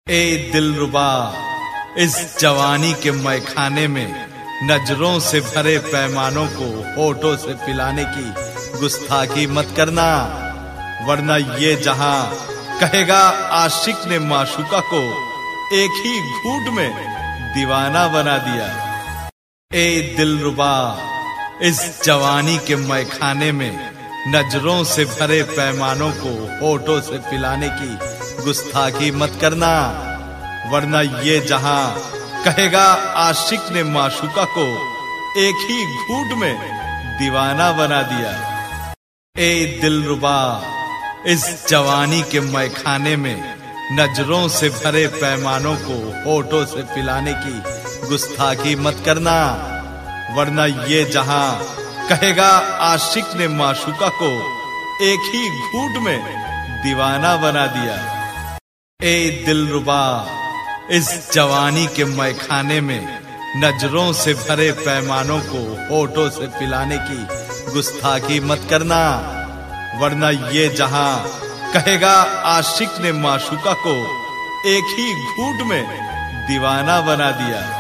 ए दिलरुबा, इस जवानी के मैखाने में नजरों से भरे पैमानों को होठों से पिलाने की गुस्ताखी मत करना, वरना ये जहां कहेगा आशिक ने माशूका को एक ही घूंट में दीवाना बना दिया। ए दिलरुबा, इस जवानी के मैखाने में नजरों से भरे पैमानों को होठों से पिलाने की गुस्ताखी मत करना, वरना ये जहां कहेगा आशिक ने माशूका को एक ही घूंट में दीवाना बना दिया। ए दिलरुबा, इस जवानी के मैखाने में नजरों से भरे पैमानों को होठों से पिलाने की गुस्ताखी मत करना, वरना ये जहां कहेगा आशिक ने माशूका को एक ही घूंट में दीवाना बना दिया। ए दिलरुबा, इस जवानी के मैखाने में नजरों से भरे पैमानों को होठों से पिलाने की गुस्ताखी मत करना, वरना ये जहां कहेगा आशिक ने माशूका को एक ही घूंट में दीवाना बना दिया।